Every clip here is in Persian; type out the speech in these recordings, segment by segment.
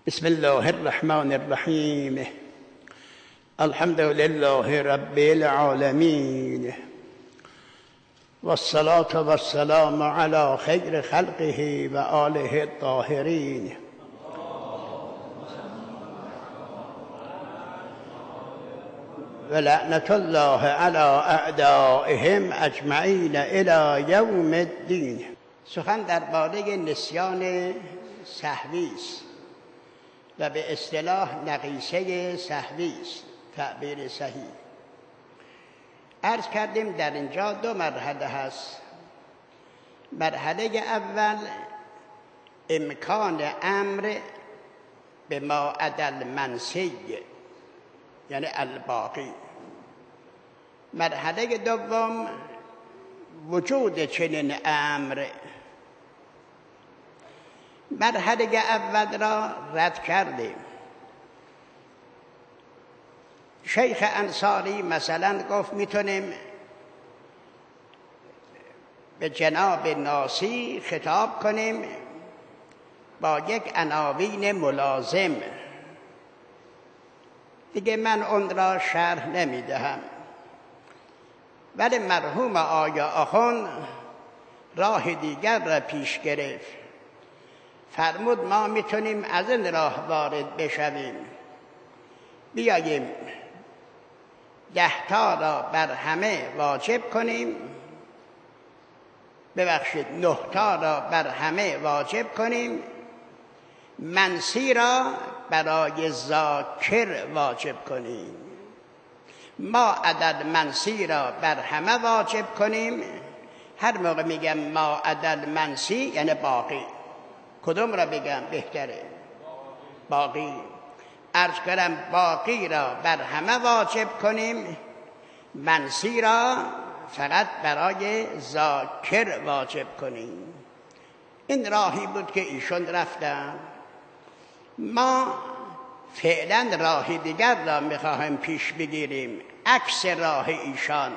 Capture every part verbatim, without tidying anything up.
بسم الله الرحمن الرحیم. الحمد لله رب العالمین والصلاة والسلام علی خیر خلقه و آله الطاهرین. و لعنت الله علی اعدائهم اجمعین الی یوم الدین. سخن درباره نسیان سهوی است و به اصطلاح نقیصه سهوی است، تعبیر صحیح. عرض کردیم در اینجا دو مرحله هست. مرحله اول امکان امر به ما عدا المنسی، یعنی الباقی. مرحله دوم وجود چنین امر. مرحله اول را رد کردیم. شیخ انصاری مثلا گفت میتونیم به جناب ناسی خطاب کنیم با یک عناوین ملازم. دیگه من اون را شرح نمیدهم، ولی مرحوم آیا آخوند راه دیگر را پیش گرفت. فرمود ما میتونیم از این راه وارد بشویم، بیاییم ده تا را بر همه واجب کنیم، ببخشید نه تا را بر همه واجب کنیم، منسی را برای ذاکر واجب کنیم. ما عدد منسی را بر همه واجب کنیم. هر موقع میگم ما عدد منسی یعنی باقی. کدوم را بگم بهتره؟ باقی. عرض کردم باقی را بر همه واجب کنیم، منسی را فقط برای ذاکر واجب کنیم. این راهی بود که ایشون رفتن. ما فعلا راهی دیگر را میخواهیم پیش بگیریم، عکس راه ایشان.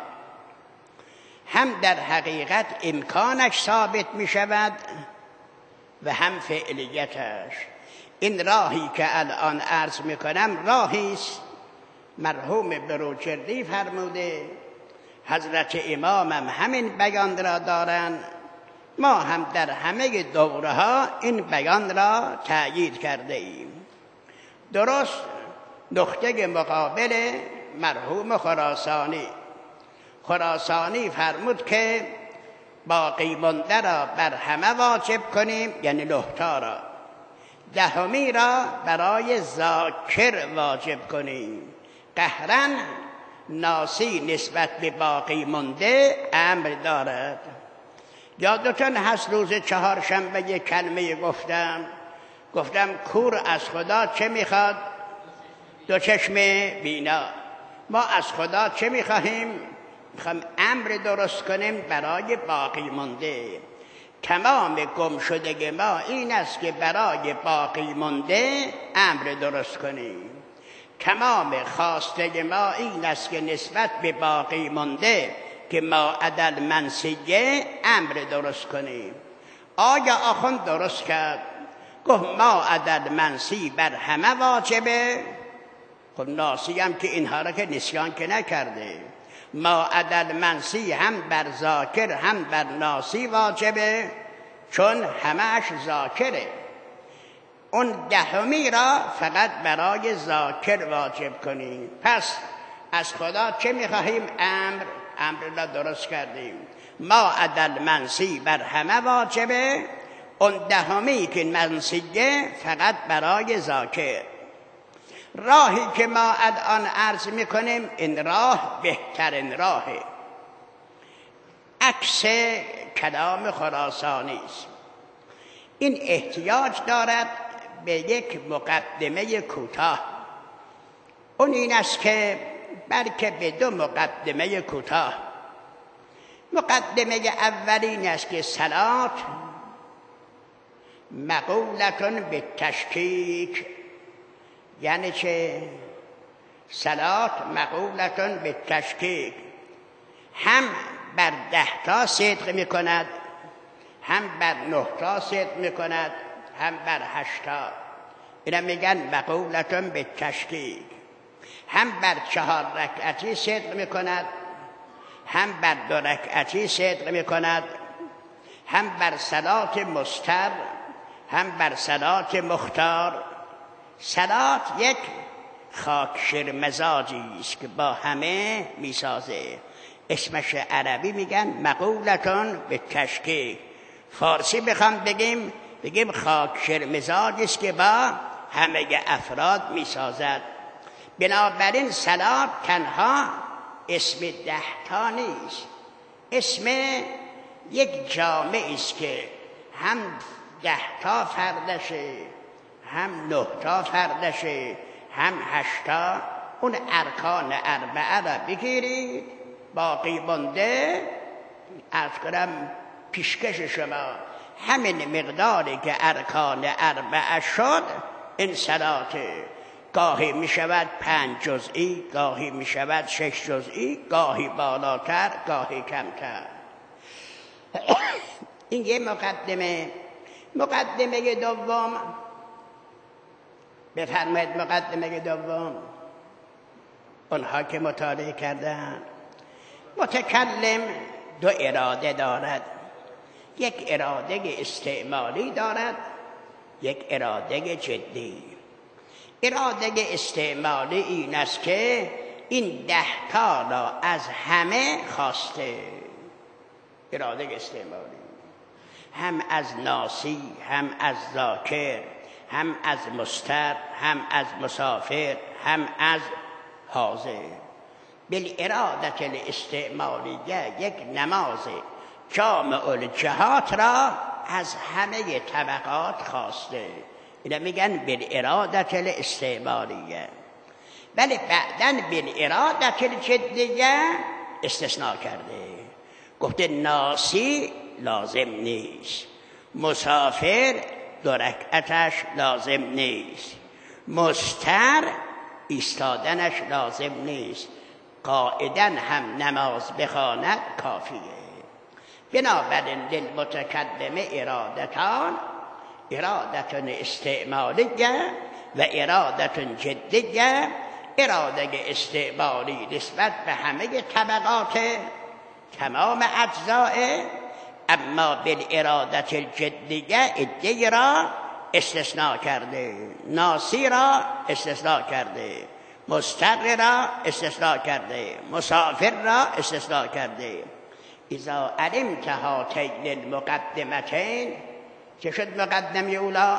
هم در حقیقت امکانش ثابت میشود و هم فعلیتش. این راهی که الان عرض میکنم راهی است مرحوم بروجردی فرموده، حضرت امام هم همین بیان را دارند، ما هم در همه دوره ها این بیان را تأیید کرده ایم. درست نقطه مقابل مرحوم خراسانی. خراسانی فرمود که باقی مانده را بر همه واجب کنیم، یعنی نه تا را. دهمی را برای ذاکر واجب کنیم. قهرا ناسی نسبت به باقی مانده امر دارد. یادتون هست روز چهارشنبه یک کلمه گفتم گفتم کور از خدا چه میخواد؟ دو چشم بینا. ما از خدا چه میخواهیم؟ میخوایم امر درست کنیم برای باقی مانده. تمام گم شدگی ما این است که برای باقی مانده امر درست کنیم. تمام خواستگی ما این است که نسبت به باقی مانده که ما عدل منسیه امر درست کنیم. آیا آخوند درست کرد؟ گفت ما عدل منسی بر همه واجبه. خب ناسی هم که اینها را که نسیان که نکرده. ما عدل منسی هم بر ذاکر هم بر ناسی واجبه، چون همهش ذاکره. اون دهمی را فقط برای ذاکر واجب کنیم. پس از خدا چه میخواهیم؟ امر. امر را درست کردیم. ما عدل منسی بر همه واجبه، اون دهمی که منسیه فقط برای ذاکر. راهی که ما الان عرض میکنیم این راه بهترین راهه، عکس کلام خراسانی است. این احتیاج دارد به یک مقدمه کوتاه. اون این است که بلکه به دو مقدمه کوتاه. مقدمه اولین است که صلات مقولتون به تشکیک، یعنی چه؟ صلات مقولتون به تشکیک، هم بر ده تا صدق می کند، هم بر نه تا صدق می کند، هم بر هشت تا. اینا میگن مقولتون به تشکیک، هم بر چهار رکعتی صدق میکند، هم بر دو رکعتی صدق میکند، هم بر صلات مستر، هم بر صلات مختار. صلات یک خاکشیر مزاجی است که با همه میسازه، اسمش عربی میگن مقولتون به تشکیک. فارسی بخوام بگیم بگیم خاکشیر مزاجی است که با همه افراد میسازد. بنابراین صلات تنها اسم دهتا نیست، اسم یک جامعه است که هم دهتا فردشه، هم نهتا فردشه، هم هشتا. اون ارکان اربعه را بگیرید، باقی مونده از کنم پیشکش شما همین مقداری که ارکان اربعه شد این صلاته. گاهی می شود پنج جزئی، گاهی می شود شش جزئی، گاهی بالاتر، گاهی کمتر. این یه مقدمه. مقدمه دوم، بفرمایید مقدمه دوم. اونها که مطالعه کردن، متکلم دو اراده دارد، یک اراده استعمالی دارد، یک اراده جدی. اراده استعمالی این است که این ده تا را از همه خواسته. اراده استعمالی هم از ناسی، هم از ذاکر، هم از مستر، هم از مسافر، هم از حاضر. بالاراده الاستعمالیه یک نماز جامع الجهات را از همه طبقات خواسته. اینا میگن بالاراده الاستعمالیه. ولی بعدن بالاراده الجدیه استثناء کرده، گفته ناسی لازم نیست، مسافر دو رکعتش لازم نیست، مستر ایستادنش لازم نیست، قاعداً هم نماز بخواند کافیه. بنابراین للمتکلم ارادتان، ارادتون استعمالیه و ارادتون جدیه. اراده استعمالی نسبت به همه طبقات تمام اجزاء، اما بالاراده الجدیه ادعی را استثناء کرده، ناسی را استثناء کرده، مستر را استثناء کرده، مسافر را استثناء کرده. اذا علمت هاتین المقدمتین، چه شد مقدمه اولا؟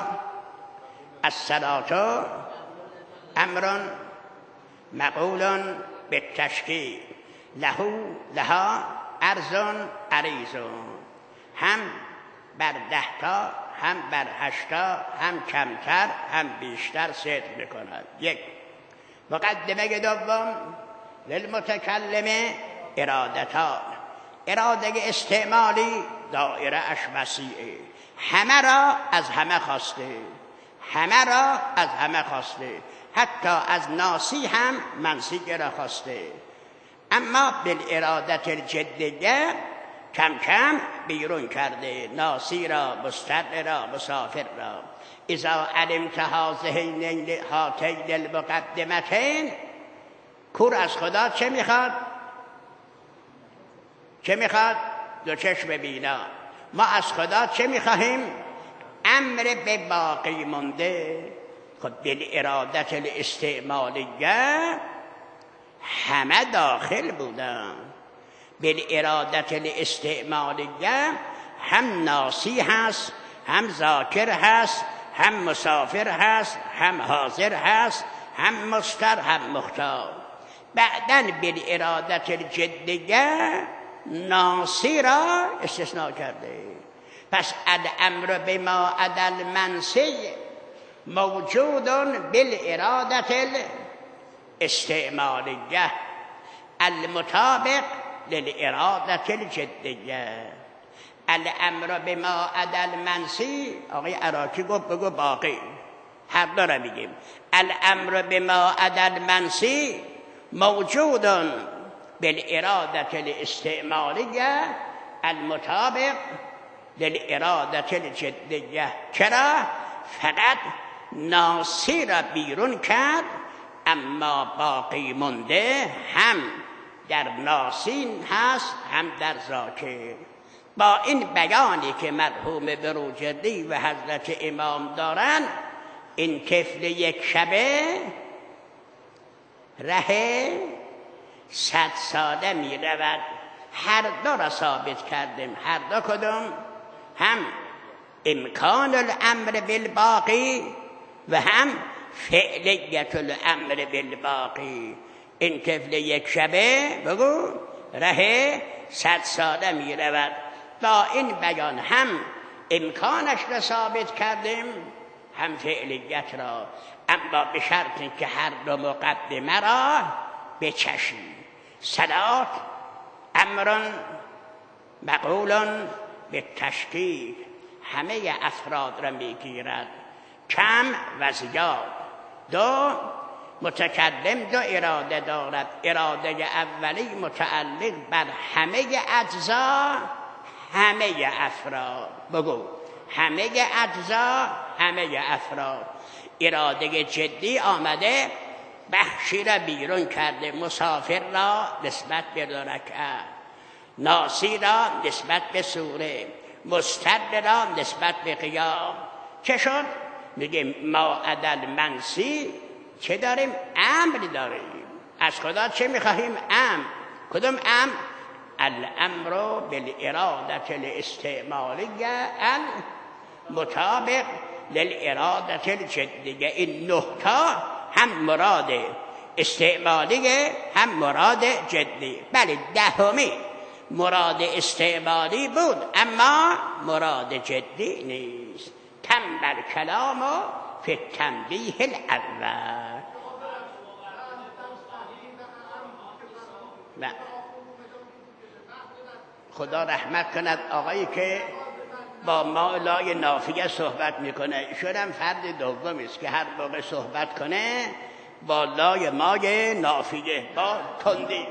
الصلاة امر مقول بالتشکیل، له لها عرض عریض، هم بر ده تا، هم بر هشتا، هم کمتر، هم بیشتر صدق میکند. یک. مقدمه دوم، للمتکلم ارادتان، اراده استعمالی دایره اش وسیعه، همه را از همه خواسته، همه را از همه خواسته، حتی از ناسی هم منسی را خواسته. اما بالاراده الجدیه کم کم بیرون کرده، ناسی را، مستر را، مسافر را. اذا علمت هاتین المقدمتین، کور از خدا چه میخواد؟ چه میخواد؟ دو چشم بینا. ما از خدا چه میخواهیم؟ امر به باقی مونده. خب بالاراده الاستعمالیه همه داخل بودن. بالاراده الاستعمالیه هم ناسی هست، هم ذاکر هست، هم مسافر هست، هم حاضر هست، هم مستر، هم مختار. بعدن بالاراده الجدیه ناسی را استثناء کرده. پس الامر بما عدا المنسی موجود بالاراده الاستعمالیه المطابق للاراده الجدیه. الامر بما عدا المنسی، آقای عراقی گفت بگو باقی، حق داره میگیم. الامر بما عدا المنسی موجود بالاراده الاستعمالیه المطابق للاراده الجدیه. چرا؟ فقط ناسی را بیرون کرد، اما باقی مونده هم در ناسی هست هم در ذاکر. با این بیانی که مرحوم بروجردی و حضرت امام دارن، این طفل یک شبه ره صد ساله می رود. هر دو را ثابت کردیم. هر دو کدوم؟ هم امکان الامر بالباقی و هم فعلیت الامر بالباقی. این طفل یک شبه بگو ره صد ساله می رود. با این بیان هم امکانش را ثابت کردیم هم فعلیت را، اما به شرطی که هر دو مقدمه را بچشیم. صلات امر مقول به تشکیل، همه افراد را میگیرد، کم و زیاد. دو، متکلم دو اراده دارد. اراده اولی متعلق بر همه اجزا همه افراد. بگو همه اجزا همه افراد. اراده جدی آمده بخشی را بیرون کرده، مسافر را نسبت به دو رکعت، ناسی را نسبت به سوره، مستر را نسبت به قیام. چه شد؟ میگه ما عدل منسی چه داریم؟ امر داریم. از خدا چه میخواهیم؟ امر. کدوم امر؟ الامر بالارادت الاستعمالیه المطابق للارادت الجدیه. این نه تا هم مراد استعمالیه هم مراد جدی. بله دهمی مراد استعمالی بود اما مراد جدی نیست. تنبل کلام و فی تنبیه الاول. نه خدا رحمت کند آقایی که با ما لای نافیه صحبت میکنه. ایشون هم فرد دومی است که هر موقع صحبت کنه با لای مای نافیه با تندی.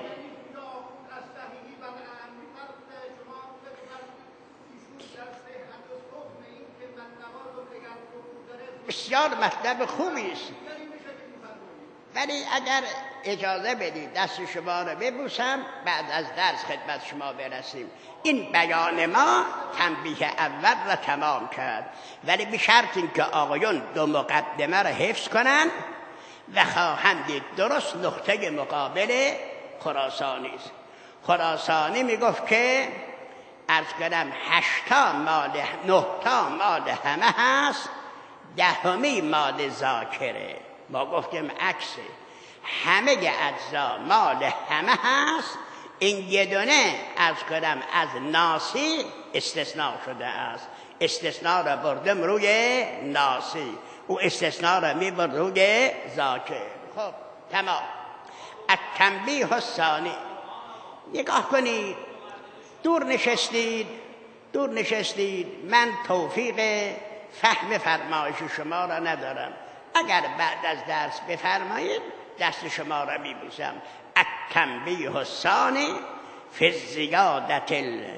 بسیار مطلب خوبی است، ولی اگر اجازه بدید دست شما رو ببوسم بعد از درس خدمت شما برسیم. این بیان ما تنبیه اول را تمام کرد، ولی به شرط اینکه آقایون دو مقدمه را حفظ کنن و خواهند دید درست نقطه مقابل خراسانی است. خراسانی میگفت که عرض کنم هشتا مال نهتا مال همه هست، دهمی مال ذاکره. ما گفتیم عکسه، همه اجزا مال همه هست، این یه دونه از کنم از ناسی استثناء شده است. استثناء را بردم روی ناسی، او استثناء را می برد روی ذاکر. خب تمام. التنبیه الثانی، نگاه کنید، دور نشستید دور نشستید من توفیق فهم فرمایش شما را ندارم. اگر بعد از درس بفرمایید دست شما را میبوسم. التنبیه الثانی فی الزیادة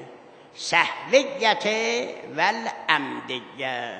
السهویة والعمدیة.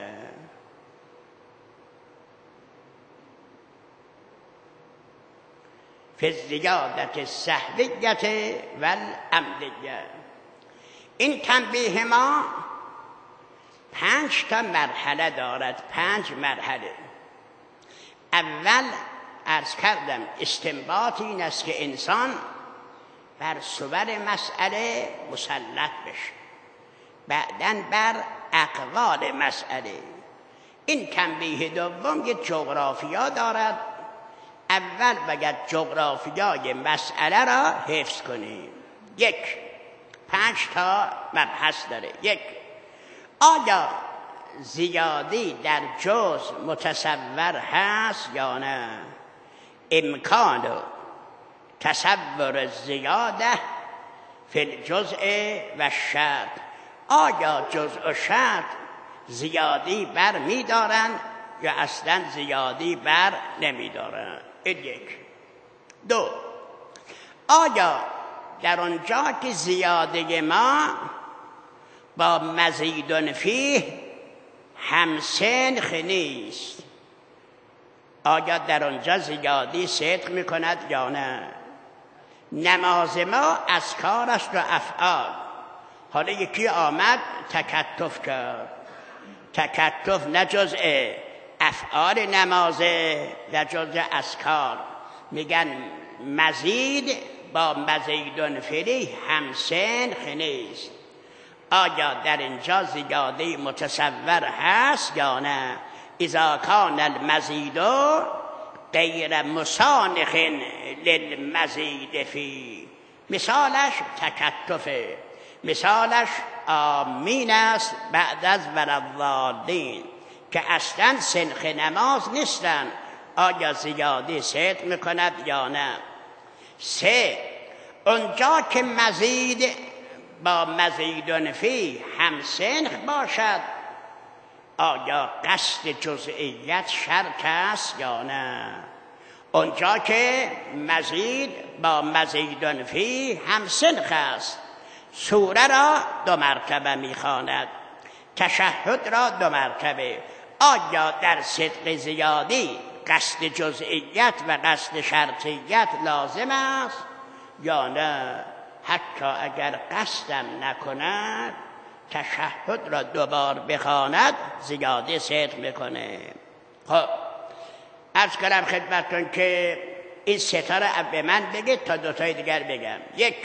فی الزیادة السهویة والعمدیة. این تنبیه ما پنج تا مرحله دارد. پنج مرحله. اول عرض کردم استنباط این است که انسان بر صور مسئله مسلط بشه، بعداً بر اقوال مسئله. این تنبیه دوم یک جغرافیا دارد. اول باید جغرافیای مسئله را حفظ کنیم. یک، پنج تا مبحث داره. یک، آیا زیادی در جز متصور هست یا نه؟ امکان تصور زیاده فی الجزء و شرط. آیا جزء و شرط زیادی بر می دارن یا اصلا زیادی بر نمی دارن؟ این یک. دو، آیا در آنجا که زیاده ما با مزیدن فیه همسنخ نیست، آیا در آنجا زیادی صدق میکند یا نه؟ نماز ما اذکار است و افعال. حالا یکی آمد تکتف کرد، تکتف نه جزء افعال نمازه و جزء اذکار. میگن مزید با مزیدن فیه همسنخ نیست. آیا در اینجا زیاده متصور هست یا نه؟ اذا کان المزید غیر مسانخ للمزید فی. مثالش تکتفه، مثالش آمین است بعد از ولضالین که اصلا سنخ نماز نیستن. آیا زیادی صدق میکند یا نه؟ سه، اونجا که مزید با مزیدن فی هم سنخ باشد، آیا قصد جزئیت شرط است یا نه؟ اونجا که مزید با مزیدن فی هم سنخ است، سوره را دو مرتبه میخواند، تشهد را دو مرتبه. آیا در صدق زیادی قصد جزئیت و قصد شرطیت لازم است یا نه؟ حتی اگر قصدم نکند تشهد را دوبار بخواند زیاده صدق میکنه. خب عرض کنم خدمتتون که این ستاره به من بگید تا دوتای دیگر بگم. یک،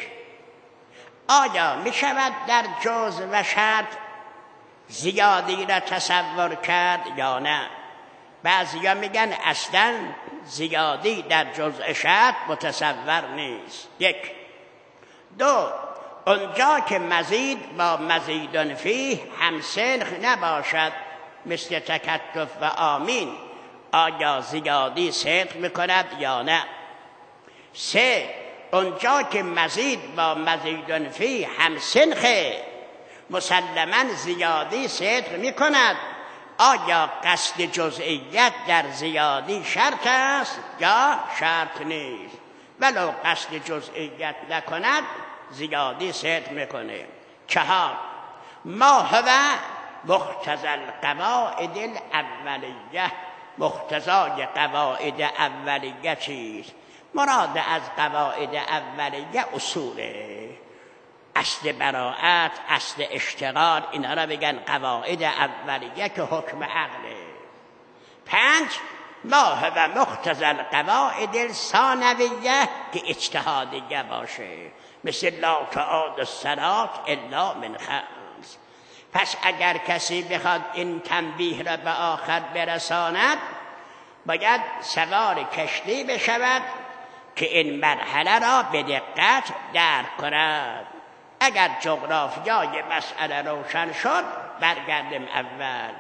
آیا می شود در جز و شرط زیادی را تصور کرد یا نه؟ بعضیا میگن اصلا زیادی در جزء شرط متصور نیست. یک. دو، اونجا که مزید با مزیدن فیه همسنخ نباشد مثل تکتف و آمین، آیا زیادی صدق میکند یا نه؟ سه، اونجا که مزید با مزیدن فیه همسنخه مسلما زیادی صدق میکند، آیا قصد جزئیت در زیادی شرط است یا شرط نیست؟ ولو قصد جزئیت نکند زیادی صدق میکنه. چهار، ما هو مقتضی القواعد الاولیه. مقتضای قواعد اولیه چیست؟ مراد از قواعد اولیه اصوله، اصل براءت، اصل اشتغال، اینا را بگن قواعد اولیه که حکم عقله. پنج، ما هو مقتضی القواعد الثانویه که اجتهادیه باشه، مثل لا تعاد الصلاة الا من خمس. پس اگر کسی بخواد این تنبیه را به آخر برساند باید سوار کشتی بشود که این مرحله را به دقت درک کند. اگر جغرافیای مسئله روشن شد برگردیم اول.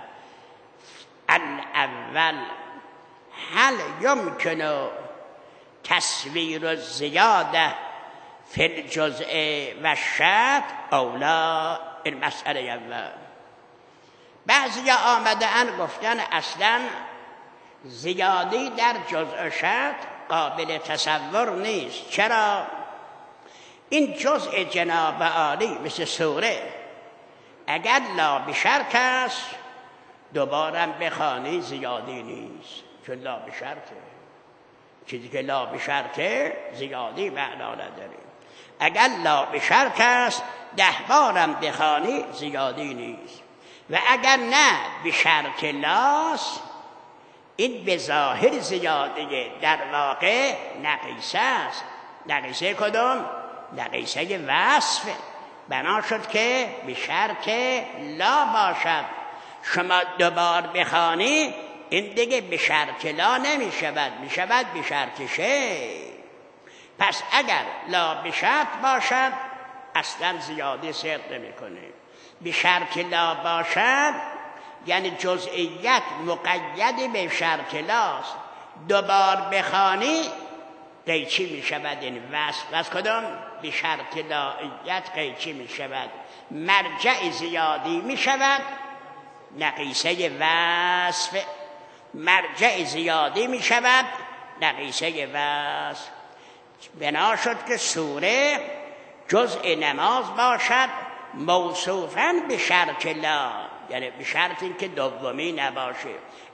الاول، هل یمکن تصویر الزیاده فی الجزء و الشرط او لا؟ این مسئله اول. بعضی آمده ان گفتن اصلا زیادی در جزء و شرط قابل تصور نیست. چرا؟ این جزء جناب عالی مثل سوره اگر لا بشرط است دوبارم بخوانی زیادی نیست، چون لا بشرطه. چیزی که لا بشرطه زیادی معنا نداره. اگر لا بشرط است ده بارم بخوانی زیادی نیست. و اگر نه بشرط لاست این به ظاهر زیادیه، در واقع نقیصه است. نقیصه کدوم؟ نقیصه وصف. بنا شد که به شرط لا باشد. شما دوبار بخوانی این دیگه به شرط لا نمی شود، می شود به شرط شی. پس اگر لا به شرط باشد اصلا زیادی صدق نمی کنه. به شرط لا باشد یعنی جزئیت مقید به شرط لاست. دوبار بخوانی قیچی می شود این وصف. از کدام؟ به شرط لایت قیچی می شود. مرجع زیادی می شود نقیصه وصف. مرجع زیادی می شود نقیصه وصف. بنا شد که سوره جزء نماز باشد موصوفاً به شرط لا، یعنی به شرط این که دومی نباشه.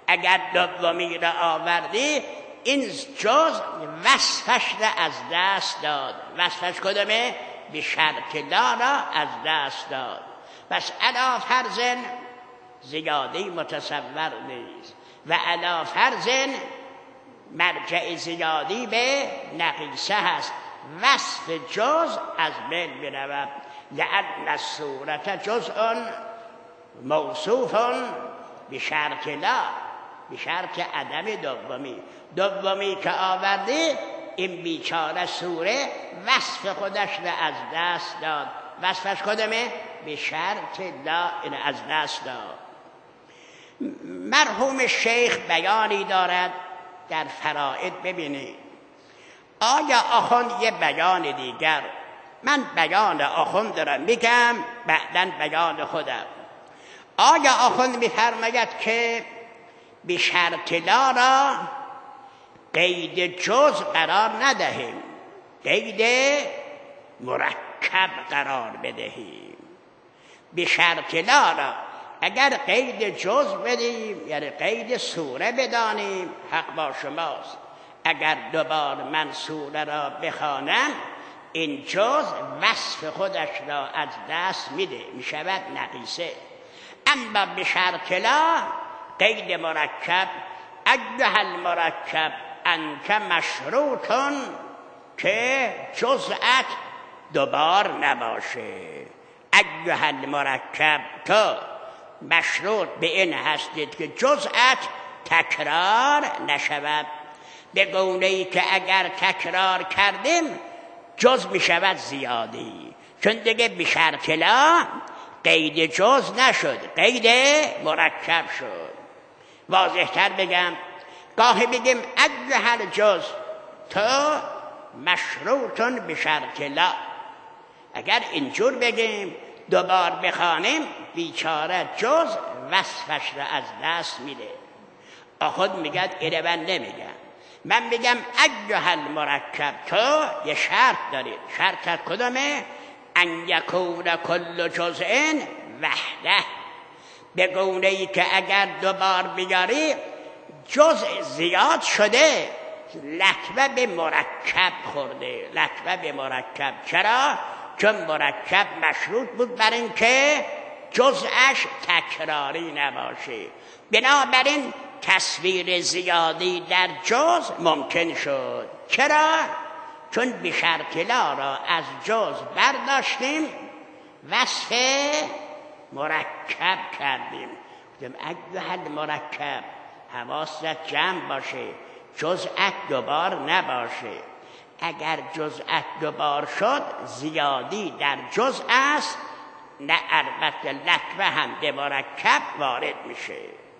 اگر دومی را آوردی این جز وصفش را از دست داد. وصفش کدومه؟ به شرط لا را از دست داد. پس علی فرض زیادی متصور نیست و علی فرض مرجع زیادی به نقیصه هست. وصف جز از بین میرود. لأن الصورت جزء موصوف به شرط لا، به شرط عدم دومی. دومی که آوردی این بیچاره سوره وصف خودش را از دست داد. وصفش کدومه؟ به شرط لا این از دست داد. مرحوم شیخ بیانی دارد در فرائد، ببینید آیا آخوند یه بیان دیگر، من بیان آخوند دارم میگم بعدن بیان خودم. آیا آخوند میفرماید که به شرط لا را قید جز قرار ندهیم، قید مرکب قرار بدهیم. به شرط لا را اگر قید جز بدیم یعنی قید سوره بدانیم حق با شماست. اگر دوبار من سوره را بخوانم این جز وصف خودش را از دست میده، میشود نقیصه. اما به شرط لا قید مرکب، ایها المرکب انت مشروطن که جزءت دوبار نباشه. ایها المرکب تو مشروط به این هستید که جزءت تکرار نشود، به گونه‌ای که اگر تکرار کردیم جز می شود زیادی. چون دیگه به شرط لا قید جز نشد، قید مرکب شد. واضح تر بگم، گاهی بگیم ایها الجز تو مشروطن به شرط لا. اگر اینجور بگیم دوبار بخوانیم بیچاره جز وصفش را از دست میده. آخود میگد اینه من نمیگم، من میگم ایها المرکب تو یه شرط دارید. شرطت کدومه؟ ان یکون کل جزء وحده، به گونه‌ای که اگر دوبار بیاری جزء زیاد شده، لطمه به مرکب خورده. لطمه به مرکب. چرا؟ چون مرکب مشروط بود بر این که جزءش تکراری نباشه. بنابراین تصویر زیادی در جز ممکن شد. چرا؟ چون به شرط لا را از جز برداشتیم وصف مرکب کردیم. گفتم ایها المرکب حواست جمع باشه، جزءت دوبار نباشه. اگر جزءت دوبار شد زیادی در جز است، نه البته لطمه هم به مرکب وارد میشه.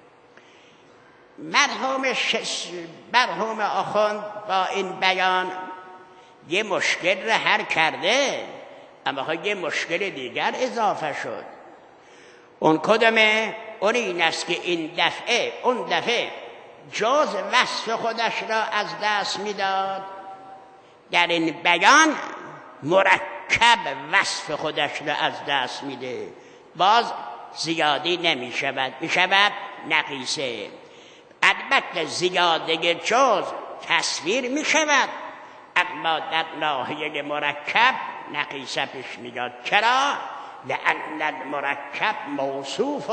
مرحوم شش... مرحوم آخوند با این بیان یه مشکل را حل کرده، اما یه مشکل دیگر اضافه شد. اون کدومه؟ اون این است که این دفعه اون دفعه جز وصف خودش را از دست میداد، در این بیان مرکب وصف خودش را از دست میده، باز زیادی نمی شود، می شود نقیصه. البته زیاده جز تصویر می شود، اما در ناحیه مرکب نقیصه پیش میاد. چرا؟ لأن المرکب موصوف،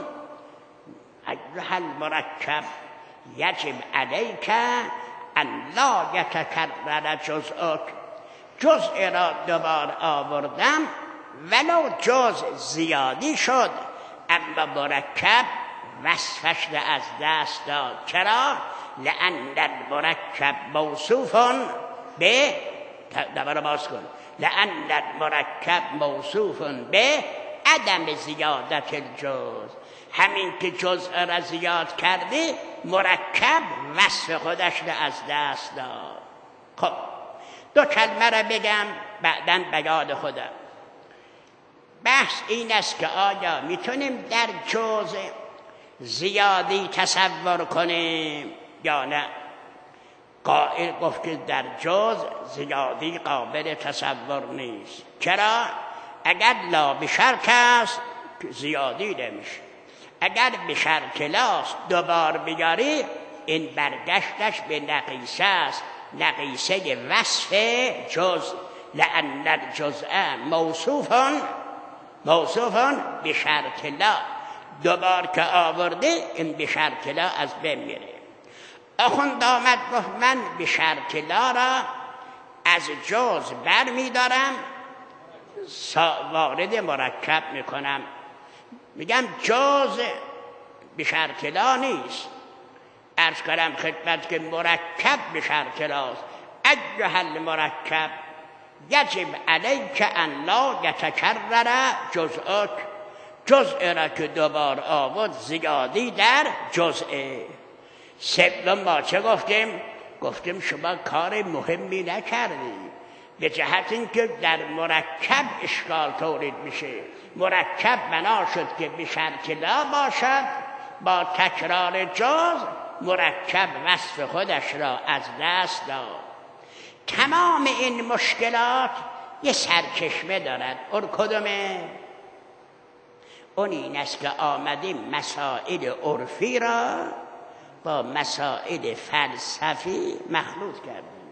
ایها المرکب یجب علیک ان لا یتکرر جزءک. جزء را دوبار آوردم ولو جز زیادی شد، اما مرکب وصفش را از دست داد. چرا؟ لأن المرکب موصوف به دوباره باز کن لأن المرکب موصوف به عدم زیادت الجز. همین که جزء را زیاد کردی مرکب وصف خودش را از دست داد. خب دو کلمه را بگم بعداً بیان خودم. بحث این است که آیا میتونیم در جزء زیادی تصور کنیم یا نه؟ قائل گفت که در جز زیادی قابل تصور نیست. چرا؟ اگر لا به شرط است زیادی نمیشه، اگر به شر کلاس دوبار بیاری این برگشتش به نقیصه است، نقیصه وصف جز، لأن الجزء موصوفان موصوفان به شر کلا، دوبار که آورده این به شر کلا از بین میره. آخوند آمد گفت من به شر کلا را از جز بر میدارم وارد مرکب میکنم. میگم جز به شر کلا نیست، عرض کردم خدمت که مرکب به شر کلاست. ایها المرکب یجب علیک ان لا یتکرر جزءک، جزء را که دوبار آورد زیادی در جزء. سوم ما چه گفتیم؟ گفتیم شما کار مهمی نکردید، به جهت اینکه در مرکب اشکال تولید میشه. مرکب بنا شد که به شرط لا باشد، با تکرار جز مرکب وصف خودش را از دست داد. تمام این مشکلات یه سرچشمه دارد. اون کدومه؟ اون این است که آمدیم مسائل عرفی را با مسائل فلسفی مخلوط کردیم.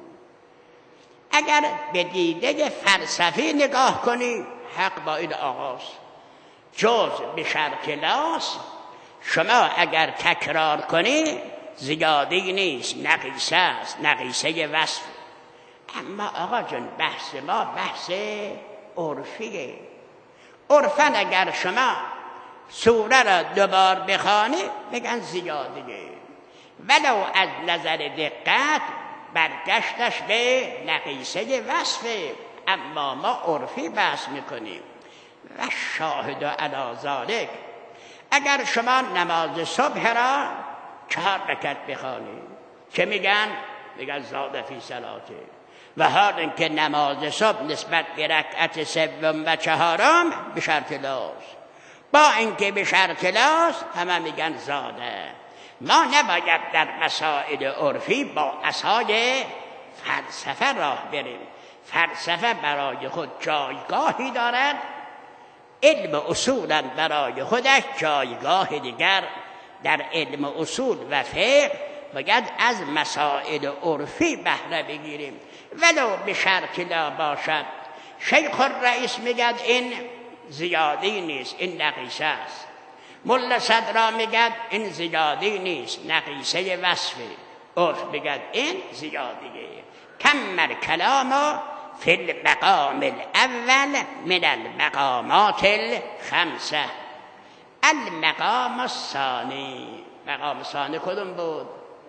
اگر به دیده فلسفی نگاه کنی حق با این آغاز، جز به شرط لاس، شما اگر تکرار کنی زیادی نیست، نقیصه است، نقیصه وصف. اما آقا جان بحث ما بحث عرفیه. عرفن اگر شما سوره را دوبار بخوانی بگن زیادیه، ولو از نظر دقت برگشتش به نقیصه وصفه. اما ما عرفی بحث میکنیم. و شاهد علی ذالک، اگر شما نماز صبح را چهار رکعت بخوانی چه میگن؟ میگن زاد فی صلاته. و حال اینکه نماز صبح نسبت به رکعت سوم و چهارم به شرط لاس، با اینکه به شرط لاس همه میگن زاده. ما نباید در مسائل عرفی با اسای فلسفه راه بریم. فلسفه برای خود جایگاهی دارد، علم اصولا برای خودش جایگاه دیگر. در علم اصول و فقه باید از مسائل عرفی بهره بگیریم ولو به شرط لا باشد. شیخ الرئیس میگد این زیادی نیست، این نقیصه است. ملا صدرا میگد این زیادی نیست، نقیصه وصفه. عرف میگد این زیادیه. کمل کلام فی المقام الاول من المقامات الخمسه. المقام الثانی، مقام الثانی کدوم بود؟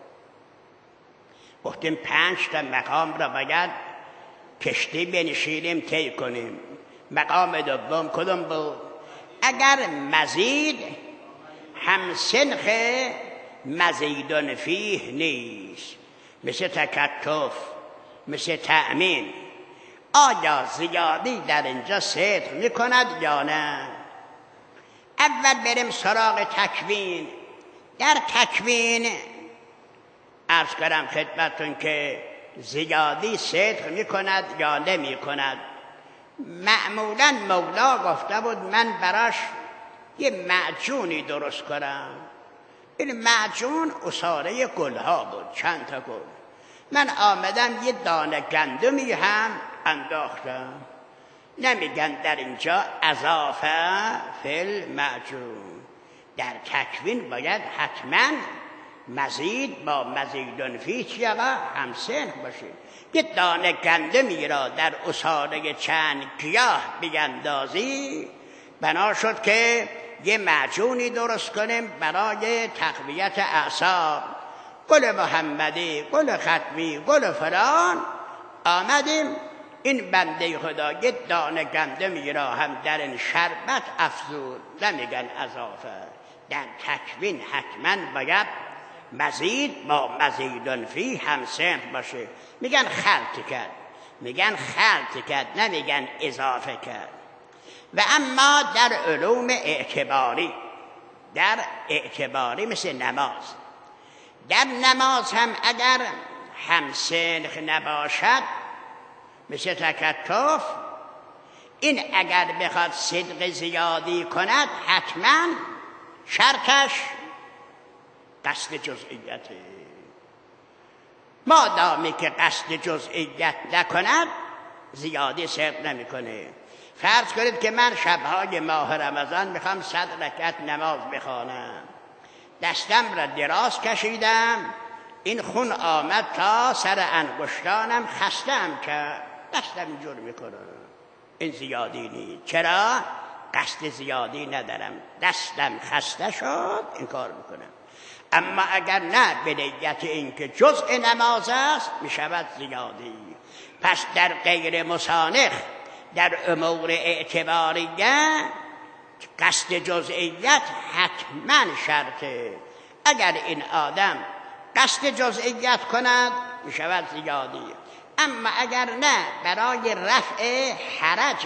گفتیم پنج تا مقام را باید کشتی بنشینیم طی کنیم. مقام دوم کدوم بود؟ اگر مزید هم سنخ مزیدن فیه نیست، مثل تکتف، مثل تأمین، آیا زیادی در اینجا صدق میکند یا نه؟ اول بریم سراغ تکوین. در تکوین عرض کردم خدمتون که زیادی صدق میکند یا نمی کند. معمولا مولا گفته بود من براش یه معجونی درست کنم. این معجون اصاره گلها بود، چند تا گل. من آمدم یه دانه گندمی هم انداختم. نمیگن در اینجا اضافه فی المعجون. در تکوین باید حتما مزید با مزیدن فی چیقا همسنخ باشه. یه دانه گندمی را در اصاره چند گیاه بیندازی، بنا شد که یه معجونی درست کنیم برای تقویت اعصاب. گل محمدی، گل ختمی، گل فلان. آمدیم این بنده خدا یه دانه گندمی را هم در این شربت افزود. نمیگن اضافه. در تکوین حتما باید مزید با مزیدن فی همسنخ باشه. میگن خلط کرد، میگن خلط کرد، نمیگن اضافه کرد. و اما در علوم اعتباری، در اعتباری مثل نماز، در نماز هم اگر همسنخ نباشد مثل تکتف، این اگر بخواد صدق زیادی کند حتما شرطش قصد جزئیته. مادامی که قصد جزئیت نکند زیادی صدق نمیکنه. فرض کنید که من شبهای ماه رمضان میخوام صد رکعت نماز بخوانم، دستم را دراز کشیدم، این خون آمد تا سر انگشتانم، خستم که دستم اینجور میکنم، این زیادی نیست. چرا؟ قصد زیادی ندارم، دستم خسته شد این کار میکنم. اما اگر نه به نیت این که جزء نماز است میشود زیادی. پس در غیر مسانخ در امور اعتباریه قصد جزئیت حتما شرطه. اگر این آدم قصد جزئیت کند میشود زیادی. اما اگر نه برای رفع حرج،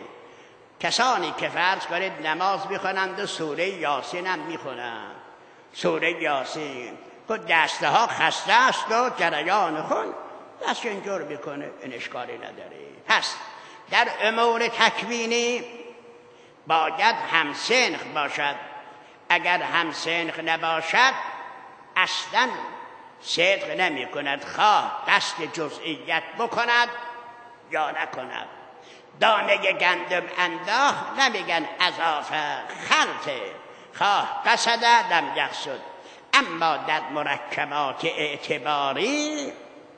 کسانی که فرض کنید نماز میخونند و سوره یاسین هم میخونند، سوره یاسین خود دسته ها خسته است و جریان خون دست اینجور میکنه، این اشکالی نداره. پس در امور تکوینی باید همسنخ باشد. اگر همسنخ نباشد اصلا صدق نمی کند، خواه قصد جزئیت بکند یا نکند. دانه گندم انداخت نمیگن اضافه خلطه، خواه قصد لم یقصد. اما در مرکبات اعتباری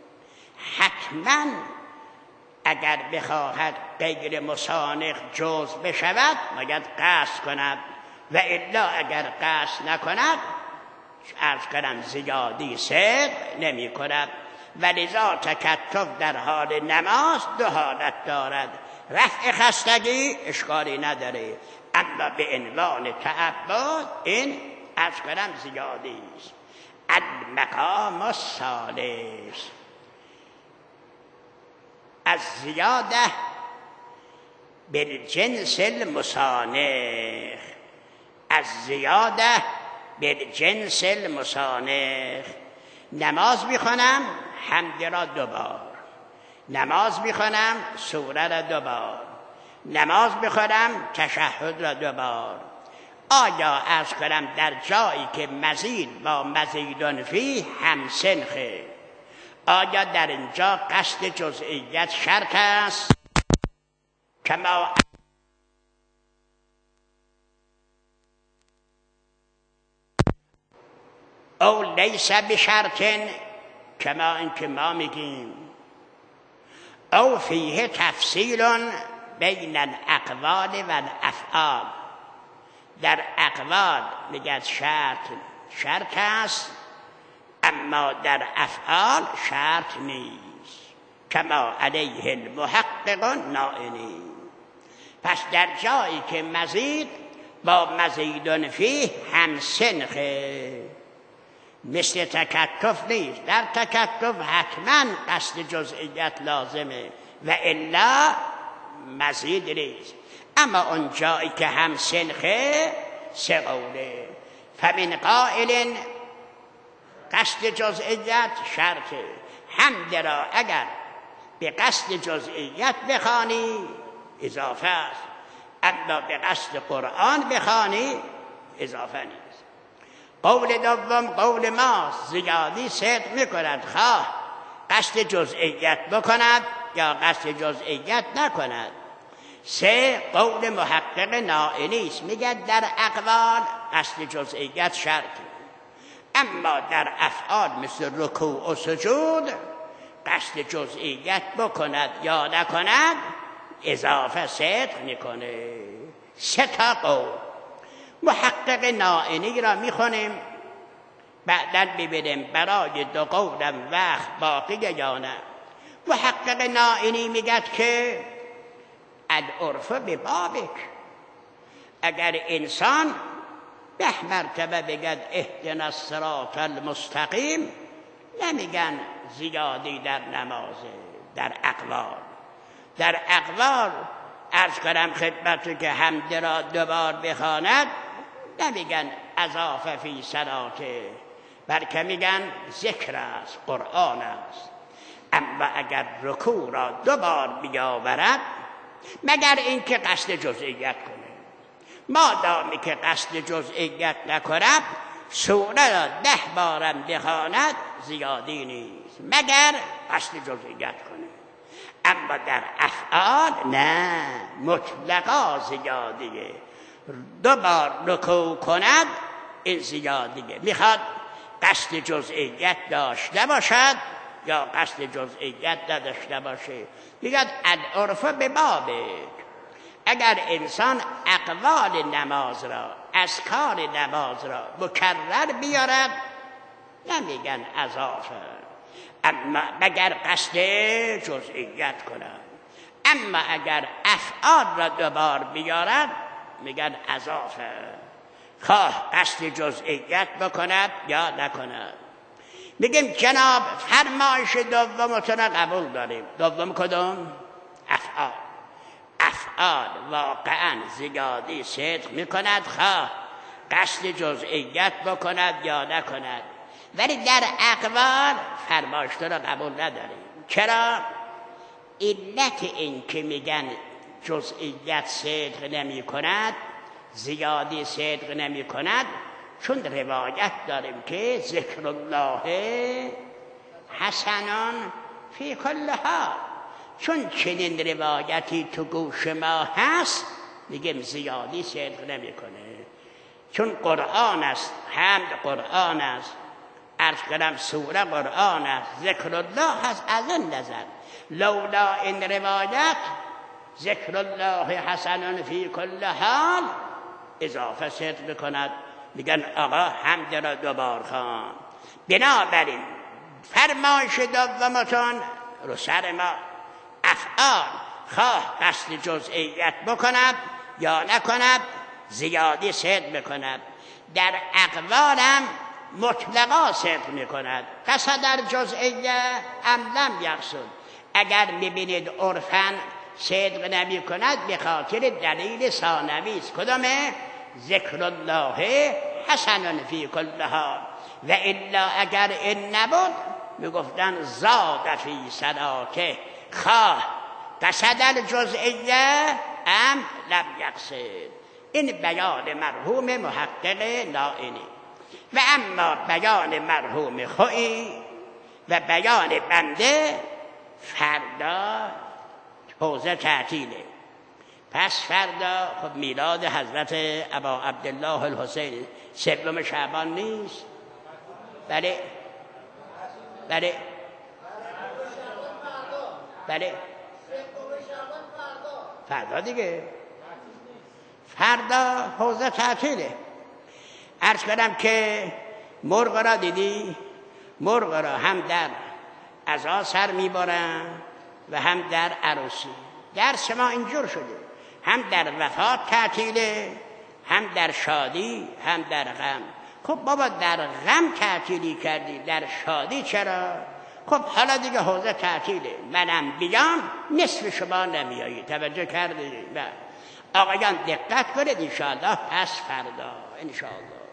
حتما اگر بخواهد غیر مسانخ جزء بشود باید قصد کند، و الا اگر قصد نکند عرض کنم زیادی صدق نمی کند. ولذا تکتف در حال نماز دو حالت دارد، رفع خستگی اشکالی نداره، اما به عنوان تعبد این عرض کنم زیادی است. المقام الثالث از زیاده بالجنس المسانخ، از زیاده بالجنس المسانخ. نماز میخونم حمد را دوبار، نماز میخونم سوره را دوبار، نماز میخونم تشهد را دوبار. آیا عرض کنم در جایی که مزید با مزیدن فی همسنخه، آیا در اینجا قصد جزئیت شرط است؟ کما او لیس بشرط، کما اینکه ما میگیم او فیه تفصیل بین الاقوال و الافعال. در اقوال میگه شرط شرط است، اما در افعال شرط نیست. کما علیه المحقق نائنی. پس در جایی که مزید با مزیدن فیه همسنخه، مثل تکتف نیست. در تکتف حتما قصد جزئیت لازمه و الا مزید نیست. اما اون جایی که همسنخه سه قوله. فمن قائل قصد جزئیت شرطه. حمد را اگر به قصد جزئیت بخوانی اضافه است، اما به قصد قرآن بخوانی اضافه نیست. قول دوم قول ماست، زیادی صدق میکند، خواه قصد جزئیت بکند یا قصد جزئیت نکند. سه قول محقق نائنی است، میگه در اقوال قصد جزئیت شرط، اما در افعال مثل رکوع و سجود قصد جزئیت بکند یا نکند اضافه صدق میکنه. سه تا قول. محقق نائنی را میخونیم، بعداً ببینیم برای دو قولم وقت باقی یا نه. محقق نائنی میگه که العرف ببابک، اگر انسان ده مرتبه بگد اهدنا الصراط المستقیم، نمیگن زیادی در نمازه. در اقوال در اقوال عرض کنم خدمت که حمد را دوبار بخواند نمیگن اضافه فی صلاته، بلکه میگن ذکر است، قرآن است. اما اگر رکوع را دوبار بیاورد مگر اینکه قصد جزئیت کنه، مادامی که قصد جزئیت نکند سوره را ده بارم بخواند زیادی نیست، مگر قصد جزئیت کنه. اما در افعال نه، مطلقا زیادیه. دو بار رکوع کند این زیادیه. میخواد قصد جزئیت داشته باشد یا قصد جزئیت نداشته باشه. میگه العرف به بابه. اگر انسان اقوال نماز را، اذکار نماز را مکرر بیارد نمیگن اضافه، اما مگر قصد جزئیت کند. اما اگر افعال را دوبار بیارد میگن اضافه، خواه قصد جزئیت بکند یا نکند. میگیم جناب فرمایش دومتون را قبول داریم. دوم کدوم؟ افعال. افعال واقعا زیادی صدق میکند، خواه قصد جزئیت بکند یا نکند. ولی در اقوال فرمایشتون را قبول نداریم. چرا؟ علت این که میگن جزئیت صدق نمی کند، زیادی صدق نمی کند، چون روایت داریم که ذکر الله حسنان فی کل حال. چون چنین روایتی تو گوش ما هست میگیم زیادی صدق نمی کنه. چون قرآن است، حمد قرآن است، عرض کردم سوره قرآن است، ذکر الله هست. از این نظر لولا این روایت ذکر الله حسن فی کل حال اضافه صدق بکند، میگن آقا حمد را دوبار خوان. بنابراین فرمایش دومتون رو سر ما. افعال خواه قصد جزئیت بکند یا نکند زیادی صدق بکند. در اقوالم مطلقا صدق میکند. قصد در جزئیه ام لم یقصد. اگر میبینید عرفاً صدق نمی کند به خاطر دلیل ثانوی است. کدامه؟ ذکر الله حسن فی کل حال. و الا اگر این نبود میگفتن زاد فی صلاته، خواه قصد الجزئیه ام لم یقصد. این بیان مرحوم محقق نائینی. و اما بیان مرحوم خویی و بیان بنده فردا حوزه تعطیله. پس فردا خب میلاد حضرت ابا عبدالله الحسین سوم شعبان نیست؟ بله بله بله فردا دیگه، فردا حوزه تعطیله. عرض کردم که مرغ را دیدی؟ مرغ را هم در عزا سر میبارن و هم در عروسی. درس ما اینجور شده، هم در وفات تعطیله، هم در شادی، هم در غم. خب بابا در غم تعطیلی کردی، در شادی چرا؟ خب حالا دیگه حوزه تعطیله، منم بیام نصف شما نمیایی. توجه کردید؟ آقایان دقت کنید انشاءالله. پس فردا انشاءالله